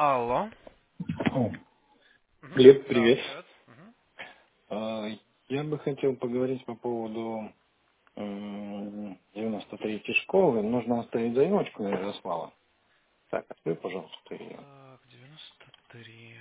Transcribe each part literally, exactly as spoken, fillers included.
Алло. О, Мгм. Глеб, Да, привет. привет. Мгм. А, Я бы хотел поговорить по поводу м, девяносто третьей школы. Нужно оставить заявочку на Ярослава. Так, открой, пожалуйста, ее. Так, девяносто три.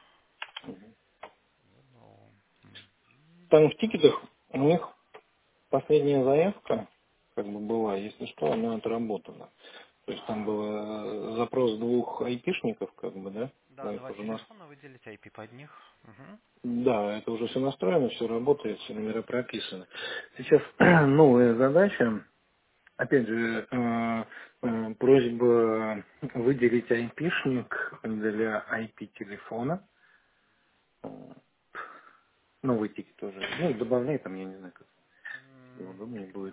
Ну, Там в тикетах у них последняя заявка, как бы была, если что, она отработана. То есть там был э, запрос двух айпишников, как бы, да? Да, Но их два уже нас... телефона, выделить ай пи под них. Мгм. Да, это уже все настроено, все работает, все номера прописаны. Сейчас новая задача. Опять же, э, э, просьба выделить айпишник для ай пи-телефона. Э, Новый тикет тоже. Ну, добавляй там, я не знаю, как тебе М, удобнее будет.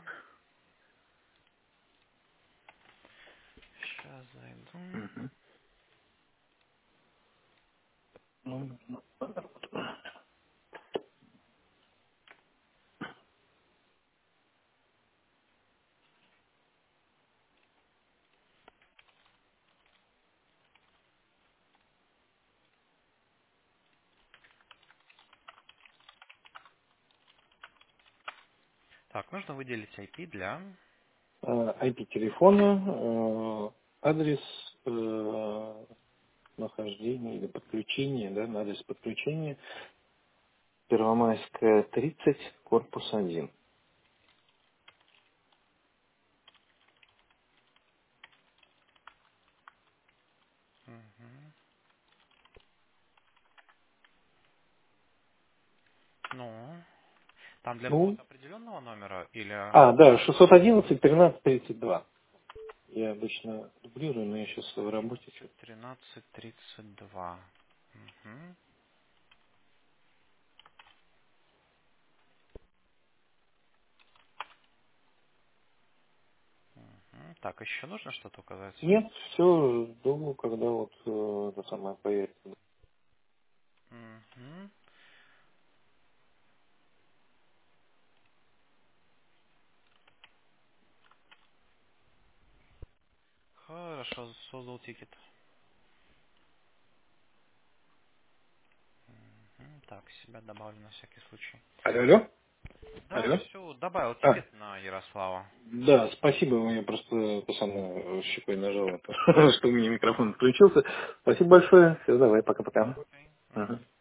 Сейчас зайду. Мгм. Ну, ну, Так, нужно выделить ай пи для... э, ай пи-телефона, э, адрес э, нахождения или подключения, да, на адрес подключения Первомайская, тридцать, корпус один. Мгм. Ну, там для Ну, какого-то определенного номера или а, да, шестьсот одиннадцать, тринадцать, тридцать два. Я обычно дублирую, но я сейчас в работе что-то. тринадцать тридцать два. Мгм. Мгм. Так, еще нужно что-то указать? Нет, все жду, когда вот э, это самое появится. Мгм. Хорошо, создал тикет. Мгм. Так, себя добавлю на всякий случай. Алло, алло, Да, алло. все, добавил А, тикет на Ярослава. да, спасибо, я просто это самое щекой нажал, это, что у меня микрофон включился. Спасибо большое, все, давай, пока-пока. Окей. Мгм. Ага.